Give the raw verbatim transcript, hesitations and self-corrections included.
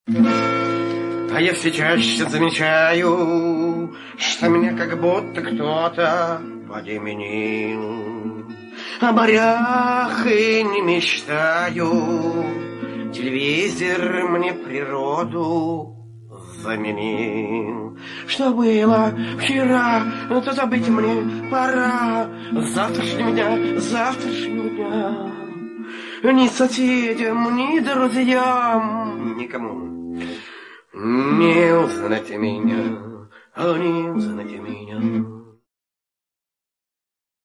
А я все чаще замечаю, что меня как будто кто-то подменил. О морях и не мечтаю, телевизор мне природу заменил. Что было вчера, то забыть мне пора. С завтрашнего дня, с завтрашнего дня. Ни соседям, ни друзьям, никому не узнать меня, не узнать меня.